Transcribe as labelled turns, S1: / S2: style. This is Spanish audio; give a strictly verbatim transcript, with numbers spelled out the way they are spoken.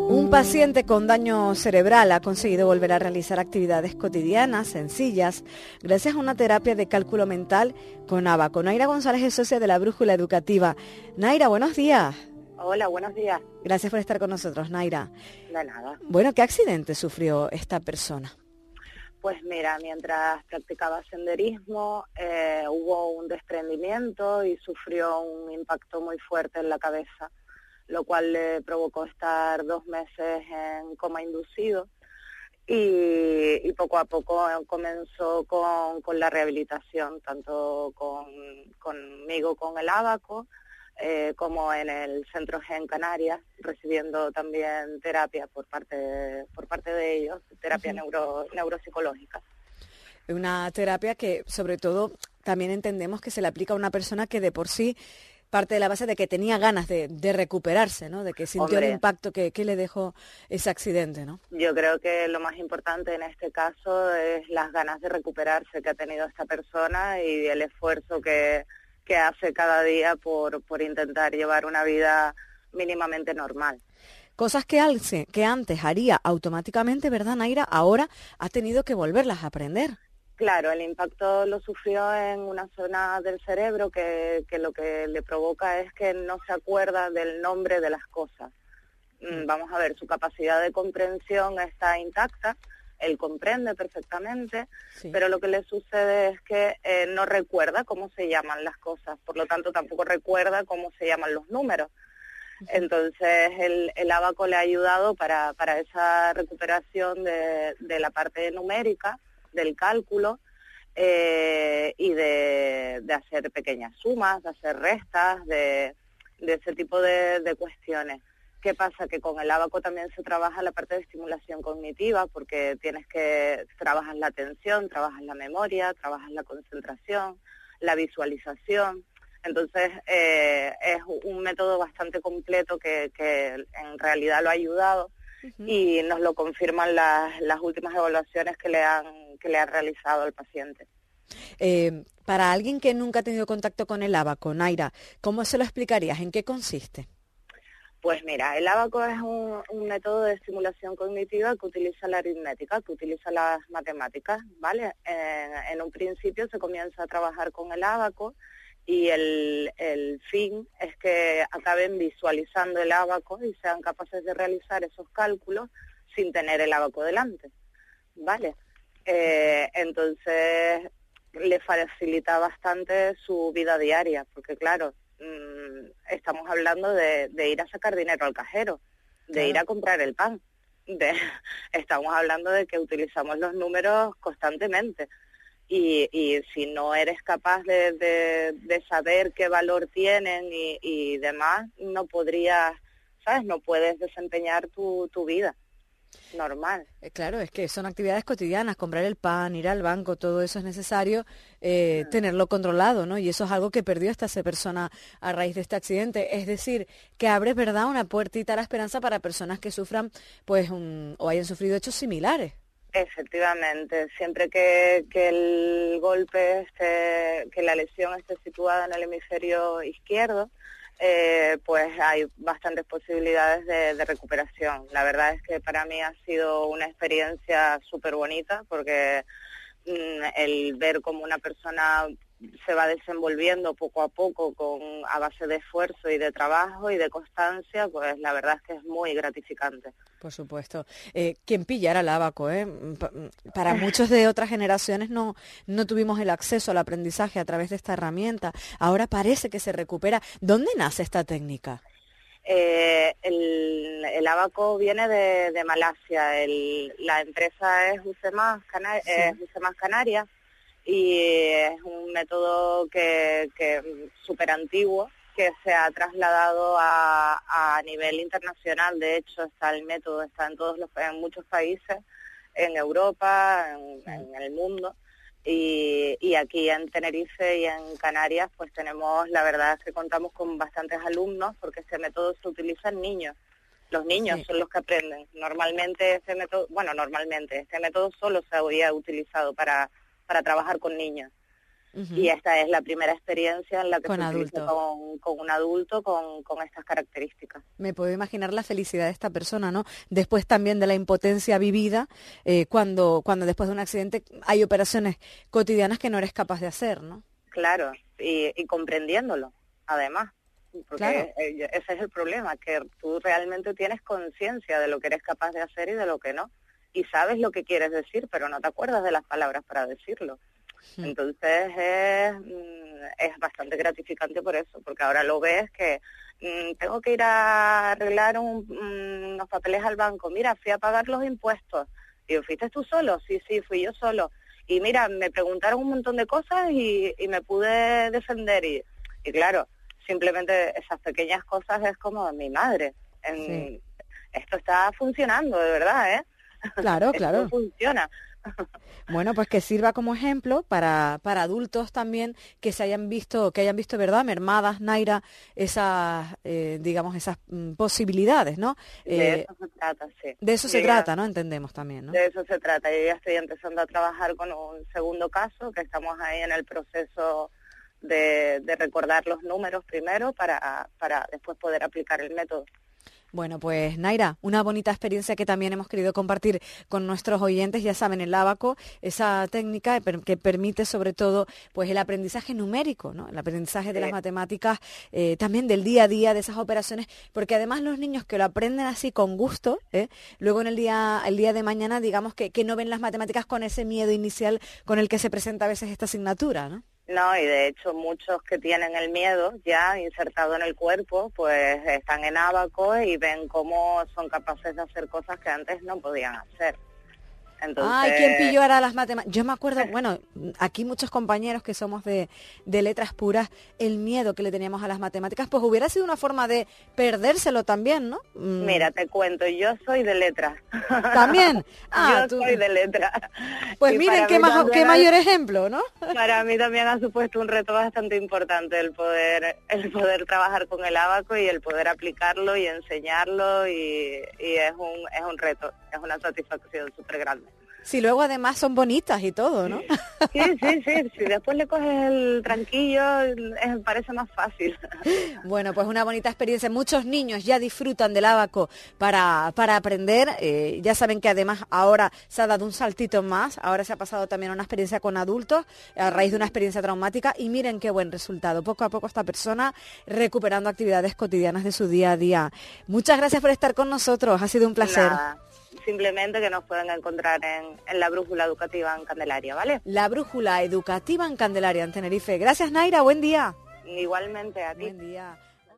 S1: Un paciente con daño cerebral ha conseguido volver a realizar actividades cotidianas, sencillas, gracias a una terapia de cálculo mental con Abaco. Naira González es socia de la Brújula Educativa. Naira, buenos días.
S2: Hola, buenos días.
S1: Gracias por estar con nosotros, Naira.
S2: De nada.
S1: Bueno, ¿qué accidente sufrió esta persona?
S2: Pues mira, mientras practicaba senderismo, eh, hubo un desprendimiento y sufrió un impacto muy fuerte en la cabeza, lo cual le provocó estar dos meses en coma inducido y, y poco a poco comenzó con, con la rehabilitación, tanto con, conmigo con el Abaco, eh, como en el Centro G en Canarias, recibiendo también terapia por parte, por parte de ellos, terapia uh-huh. neuro, neuropsicológica.
S1: Una terapia que sobre todo también entendemos que se le aplica a una persona que de por sí parte de la base de que tenía ganas de, de recuperarse, ¿no? De que sintió Hombre, el impacto que, que le dejó ese accidente, ¿no?
S2: Yo creo que lo más importante en este caso es las ganas de recuperarse que ha tenido esta persona y el esfuerzo que, que hace cada día por, por intentar llevar una vida mínimamente normal.
S1: Cosas que, alce, que antes haría automáticamente, ¿verdad, Naira? Ahora ha tenido que volverlas a aprender.
S2: Claro, el impacto lo sufrió en una zona del cerebro que, que lo que le provoca es que no se acuerda del nombre de las cosas. Mm, vamos a ver, su capacidad de comprensión está intacta, él comprende perfectamente, sí. Pero lo que le sucede es que eh, no recuerda cómo se llaman las cosas, por lo tanto tampoco recuerda cómo se llaman los números. Uh-huh. Entonces el, el Abaco le ha ayudado para, para esa recuperación de, de la parte numérica, del cálculo eh, y de, de hacer pequeñas sumas, de hacer restas, de, de ese tipo de, de cuestiones. ¿Qué pasa? Que con el Abaco también se trabaja la parte de estimulación cognitiva porque tienes que trabajar la atención, trabajas la memoria, trabajas la concentración, la visualización. Entonces eh, es un método bastante completo que, que en realidad lo ha ayudado. Uh-huh. Y nos lo confirman las, las últimas evaluaciones que le han que le han realizado al paciente.
S1: Eh, para alguien que nunca ha tenido contacto con el Abaco, Naira, ¿cómo se lo explicarías? ¿En qué consiste?
S2: Pues mira, el Abaco es un, un método de estimulación cognitiva que utiliza la aritmética, que utiliza las matemáticas, ¿vale? En, en un principio se comienza a trabajar con el Abaco y el, el fin es que acaben visualizando el Abaco y sean capaces de realizar esos cálculos sin tener el Abaco delante, ¿vale? Eh, entonces le facilita bastante su vida diaria, porque claro, mmm, estamos hablando de, de ir a sacar dinero al cajero, de claro. ir a comprar el pan, de, estamos hablando de que utilizamos los números constantemente. Y, y si no eres capaz de, de, de saber qué valor tienen y, y demás, no podrías, ¿sabes? No puedes desempeñar tu, tu vida normal.
S1: Eh, claro, es que son actividades cotidianas, comprar el pan, ir al banco, todo eso es necesario eh, mm. tenerlo controlado, ¿no? Y eso es algo que perdió esta persona a raíz de este accidente. Es decir, que abre, ¿verdad?, una puertita a la esperanza para personas que sufran, pues, un, o hayan sufrido hechos similares.
S2: Efectivamente, siempre que, que el golpe esté, que la lesión esté situada en el hemisferio izquierdo, eh, pues hay bastantes posibilidades de, de recuperación. La verdad es que para mí ha sido una experiencia súper bonita porque mmm, el ver cómo una persona se va desenvolviendo poco a poco con a base de esfuerzo y de trabajo y de constancia, pues la verdad es que es muy gratificante.
S1: Por supuesto. Eh, ¿Quién pillara el Abaco? Eh? Para muchos de otras generaciones no, no tuvimos el acceso al aprendizaje a través de esta herramienta. Ahora parece que se recupera. ¿Dónde nace esta técnica?
S2: Eh, el, el Abaco viene de, de Malasia. El, la empresa es UCEMAS Cana- sí. eh, UCEMAS Canarias. Y es un método que, que súper antiguo, que se ha trasladado a, a nivel internacional. De hecho, está el método, está en todos los, en muchos países, en Europa, en, en el mundo. Y, y aquí en Tenerife y en Canarias, pues tenemos, la verdad es que contamos con bastantes alumnos, porque este método se utiliza en niños. Los niños sí. son los que aprenden. Normalmente este método, bueno, normalmente, este método solo se había utilizado para... para trabajar con niños. Uh-huh. Y esta es la primera experiencia en la que
S1: con,
S2: se
S1: adulto.
S2: Con, con un adulto con, con estas características.
S1: Me puedo imaginar la felicidad de esta persona, ¿no? Después también de la impotencia vivida, eh, cuando, cuando después de un accidente hay operaciones cotidianas que no eres capaz de hacer, ¿no?
S2: Claro, y, y comprendiéndolo, además. Porque
S1: claro.
S2: ese es el problema, que tú realmente tienes conciencia de lo que eres capaz de hacer y de lo que no. Y sabes lo que quieres decir, pero no te acuerdas de las palabras para decirlo. Sí. Entonces es, es bastante gratificante por eso, porque ahora lo ves que mmm, tengo que ir a arreglar un, mmm, unos papeles al banco. Mira, fui a pagar los impuestos. Y yo, ¿fuiste tú solo? Sí, sí, fui yo solo. Y mira, me preguntaron un montón de cosas y, y me pude defender. Y, y claro, simplemente esas pequeñas cosas es como mi madre. En, sí. Esto está funcionando, de verdad, ¿eh?
S1: Claro, claro.
S2: Esto funciona.
S1: Bueno, pues que sirva como ejemplo para, para adultos también que se hayan visto, que hayan visto, ¿verdad?, mermadas, Naira, esas, eh, digamos, esas mm, posibilidades, ¿no?
S2: De
S1: eh,
S2: eso se trata, sí.
S1: De eso
S2: Yo
S1: se
S2: ya,
S1: trata, ¿no? Entendemos también, ¿no?
S2: De eso se trata. Yo ya estoy empezando a trabajar con un segundo caso, que estamos ahí en el proceso de, de recordar los números primero para, para después poder aplicar el método.
S1: Bueno, pues Naira, una bonita experiencia que también hemos querido compartir con nuestros oyentes, ya saben, el ábaco, esa técnica que permite sobre todo pues el aprendizaje numérico, ¿no? El aprendizaje de sí. las matemáticas, eh, también del día a día, de esas operaciones, porque además los niños que lo aprenden así con gusto, ¿eh? luego en el día, el día de mañana, digamos que, que no ven las matemáticas con ese miedo inicial con el que se presenta a veces esta asignatura, ¿no?
S2: No, y de hecho muchos que tienen el miedo ya insertado en el cuerpo, pues están en ábaco y ven cómo son capaces de hacer cosas que antes no podían hacer. Entonces...
S1: Ay, ¿quién pilló ahora las matemáticas? Yo me acuerdo, bueno, aquí muchos compañeros que somos de, de letras puras, el miedo que le teníamos a las matemáticas, pues hubiera sido una forma de perdérselo también, ¿no?
S2: Mm. Mira, te cuento, yo soy de letras.
S1: ¿También?
S2: Ah, yo tú... soy de letras.
S1: Pues y miren, qué, ma qué mayor ejemplo, ¿no?
S2: Para mí también ha supuesto un reto bastante importante el poder el poder trabajar con el ábaco y el poder aplicarlo y enseñarlo, y, y es un es un reto, es una satisfacción súper grande.
S1: Si luego además son bonitas y todo, ¿no?
S2: Sí, sí, sí. Si después le coges el tranquillo, es, parece más fácil.
S1: Bueno, pues una bonita experiencia. Muchos niños ya disfrutan del ábaco para, para aprender. Eh, ya saben que además ahora se ha dado un saltito más. Ahora se ha pasado también a una experiencia con adultos a raíz de una experiencia traumática. Y miren qué buen resultado. Poco a poco esta persona recuperando actividades cotidianas de su día a día. Muchas gracias por estar con nosotros. Ha sido un placer.
S2: Nada. Simplemente que nos pueden encontrar en, en la Brújula Educativa en Candelaria, ¿vale?
S1: La Brújula Educativa en Candelaria, en Tenerife. Gracias, Naira. Buen día.
S2: Igualmente a ti.
S1: Buen día.